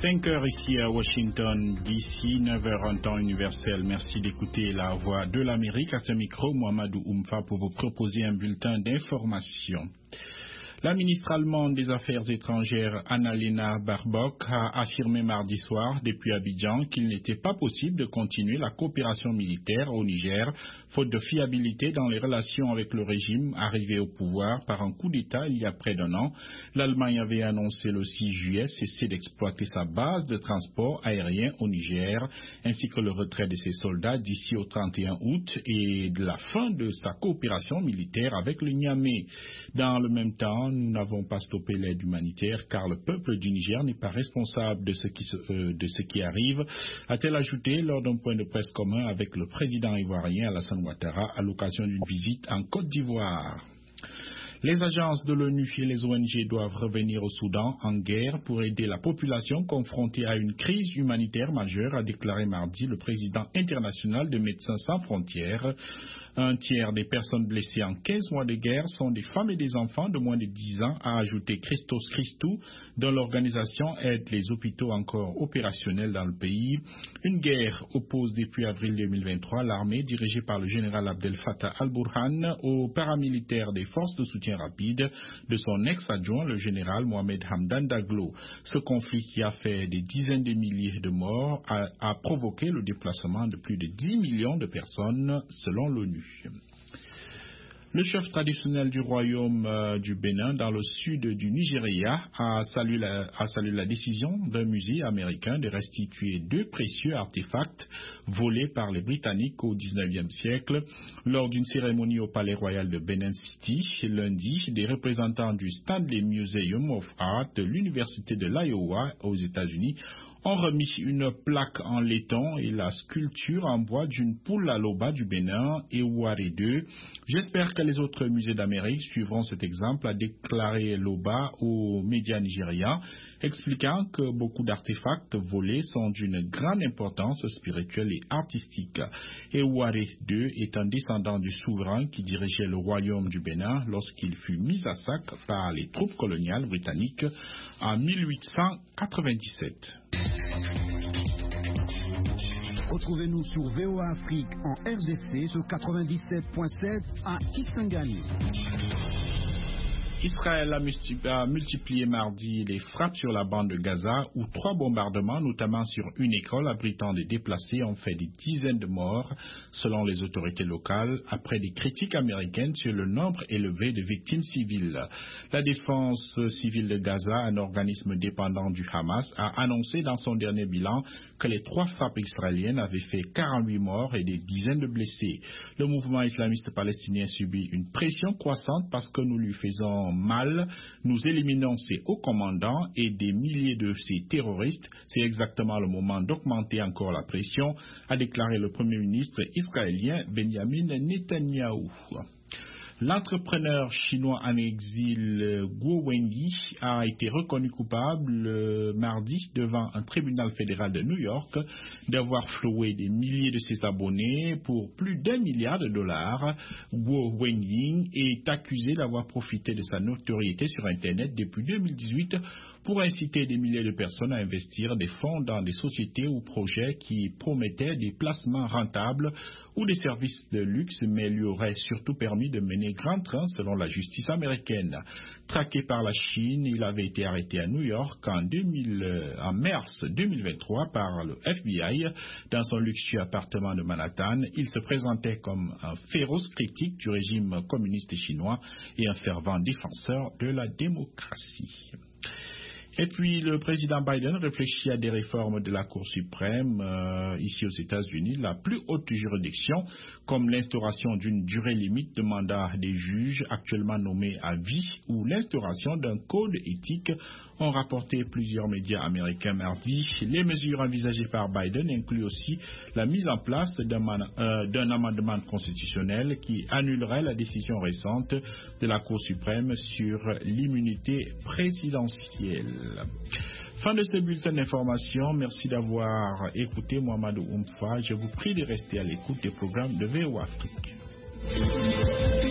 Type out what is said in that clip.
5 heures ici à Washington, DC, 9 heures en temps universel. Merci d'écouter la voix de l'Amérique. À ce micro, Mohamedou Oumfa pour vous proposer un bulletin d'information. La ministre allemande des Affaires étrangères Annalena Baerbock a affirmé mardi soir depuis Abidjan qu'il n'était pas possible de continuer la coopération militaire au Niger, faute de fiabilité dans les relations avec le régime arrivé au pouvoir par un coup d'État il y a près d'un an. L'Allemagne avait annoncé le 6 juillet cesser d'exploiter sa base de transport aérien au Niger, ainsi que le retrait de ses soldats d'ici au 31 août et de la fin de sa coopération militaire avec le Niamey. Dans le même temps, nous n'avons pas stoppé l'aide humanitaire car le peuple du Niger n'est pas responsable de ce qui arrive, a-t-elle ajouté lors d'un point de presse commun avec le président ivoirien Alassane Ouattara à l'occasion d'une visite en Côte d'Ivoire. Les agences de l'ONU et les ONG doivent revenir au Soudan en guerre pour aider la population confrontée à une crise humanitaire majeure, a déclaré mardi le président international de Médecins sans frontières. Un tiers des personnes blessées en 15 mois de guerre sont des femmes et des enfants de moins de 10 ans, a ajouté Christos Christou, dont l'organisation aide les hôpitaux encore opérationnels dans le pays. Une guerre oppose depuis avril 2023 l'armée dirigée par le général Abdel Fattah al-Burhan aux paramilitaires des forces de soutien rapide de son ex-adjoint, le général Mohamed Hamdan Daglo. Ce conflit qui a fait des dizaines de milliers de morts a provoqué le déplacement de plus de 10 millions de personnes selon l'ONU. Le chef traditionnel du royaume du Bénin dans le sud du Nigeria a salué la décision d'un musée américain de restituer 2 précieux artefacts volés par les Britanniques au XIXe siècle. Lors d'une cérémonie au Palais Royal de Benin City, lundi, des représentants du Stanley Museum of Art de l'Université de l'Iowa aux États-Unis ont remis une plaque en laiton et la sculpture en bois d'une poule à Loba du Bénin et Ouaré 2. J'espère que les autres musées d'Amérique suivront cet exemple, a déclaré Loba aux médias nigérians, expliquant que beaucoup d'artefacts volés sont d'une grande importance spirituelle et artistique. Et Ouaré 2 est un descendant du souverain qui dirigeait le royaume du Bénin lorsqu'il fut mis à sac par les troupes coloniales britanniques en 1897. Retrouvez-nous sur VOA Afrique en RDC sur 97.7 à Kisangani. Israël a multiplié mardi les frappes sur la bande de Gaza où 3 bombardements, notamment sur une école abritant des déplacés, ont fait des dizaines de morts, selon les autorités locales, après des critiques américaines sur le nombre élevé de victimes civiles. La défense civile de Gaza, un organisme dépendant du Hamas, a annoncé dans son dernier bilan que les 3 frappes israéliennes avaient fait 48 morts et des dizaines de blessés. Le mouvement islamiste palestinien subit une pression croissante parce que nous lui faisons mal, nous éliminons ses hauts commandants et des milliers de ces terroristes. C'est exactement le moment d'augmenter encore la pression, a déclaré le Premier ministre israélien Benjamin Netanyahou. L'entrepreneur chinois en exil Guo Wenyi a été reconnu coupable mardi devant un tribunal fédéral de New York d'avoir floué des milliers de ses abonnés pour plus d'$1 milliard. Guo Wenyi est accusé d'avoir profité de sa notoriété sur Internet depuis 2018 pour inciter des milliers de personnes à investir des fonds dans des sociétés ou projets qui promettaient des placements rentables ou des services de luxe, mais lui auraient surtout permis de mener grand train selon la justice américaine. Traqué par la Chine, il avait été arrêté à New York en mars 2023 par le FBI dans son luxueux appartement de Manhattan. Il se présentait comme un féroce critique du régime communiste chinois et un fervent défenseur de la démocratie. Et puis, le président Biden réfléchit à des réformes de la Cour suprême ici aux États-Unis, la plus haute juridiction, comme l'instauration d'une durée limite de mandat des juges actuellement nommés à vie ou l'instauration d'un code éthique, ont rapporté plusieurs médias américains mardi. Les mesures envisagées par Biden incluent aussi la mise en place d'un amendement constitutionnel qui annulerait la décision récente de la Cour suprême sur l'immunité présidentielle. Fin de ce bulletin d'information. Merci d'avoir écouté Mohamedou Oumfa. Je vous prie de rester à l'écoute des programmes de VOA Afrique.